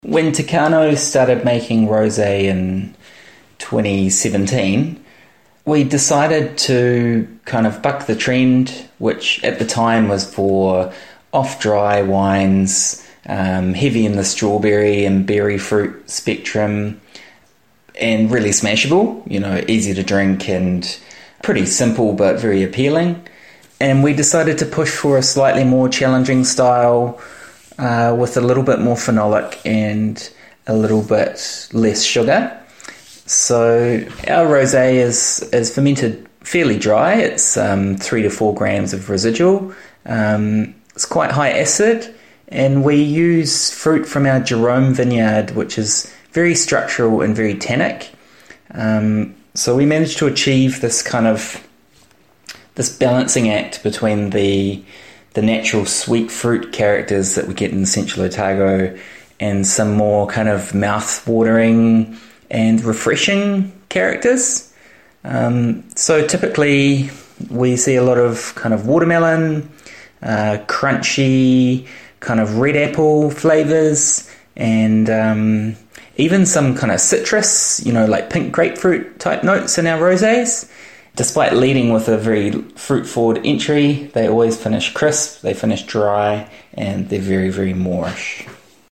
When Takano started making rosé in 2017, we decided to kind of buck the trend, which at the time was for off-dry wines, heavy in the strawberry and berry fruit spectrum, and really smashable, easy to drink and pretty simple but very appealing. And we decided to push for a slightly more challenging style with a little bit more phenolic and a little bit less sugar. So our rosé is fermented fairly dry. It's 3 to 4 grams of residual. It's quite high acid, and we use fruit from our Jerome vineyard, which is very structural and very tannic. So we managed to achieve this balancing act between the natural sweet fruit characters that we get in Central Otago and some more kind of mouth-watering and refreshing characters. So typically we see a lot of kind of watermelon, crunchy, kind of red apple flavors, and even some kind of citrus, like pink grapefruit type notes in our rosés. Despite leading with a very fruit-forward entry, they always finish crisp, they finish dry, and they're very, very moorish.